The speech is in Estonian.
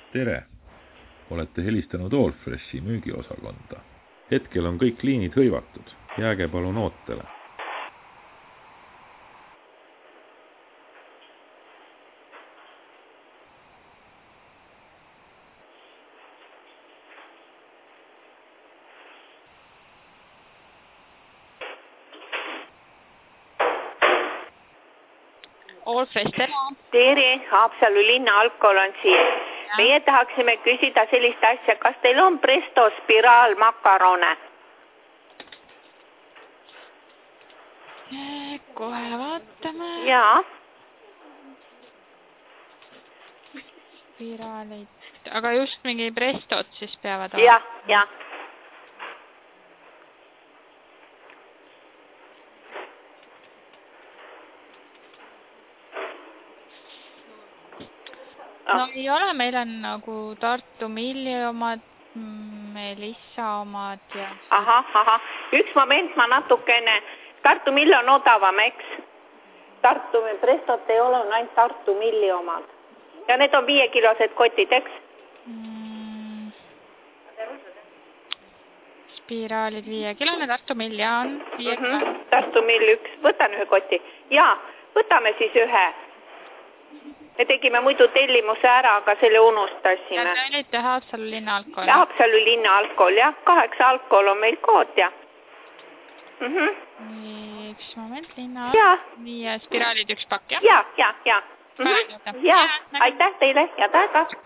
Tere! Olete helistanud Allfreshi müügiosakonda. Hetkel on kõik liinid hõivatud. Jääge palun ootele. Allfresh, tere! Tere, Haapsalu linna alkohol on siin. Meie tahaksime küsida sellist asja, kas teil on Presto spiraalmakarone? Kohe vaatame. Jaa. Spiraalid. Aga just mingi Prestot siis peavad olema? Jah, jah. No ei ole, meil on nagu Tartu Milli omad, Melissa omad ja... Aha. Üks moment ma natukene... Tartu Mill on odavam, eks? Tartu Prestot ei ole, on ainult Tartu Milli omad. Ja need on 5-kilosed kotid, eks? Spiraalid 5-kilone, Tartu Mill ja on 5-kilone. Tartu Mill 1. Võtan ühe koti. Jaa, võtame siis ühe. Me tegime muidu tellimuse ära, aga selle unustasime. Ja te olite Haapsalu linna alkohol? Haapsalu linna alkohol, jah. 8 alkohol on meil kood, jah. Nii, üks moment, linna alkohol. Nii, spiraalid 1 pakk, jah? Jaa. Ja, aitäh teile. Head aega.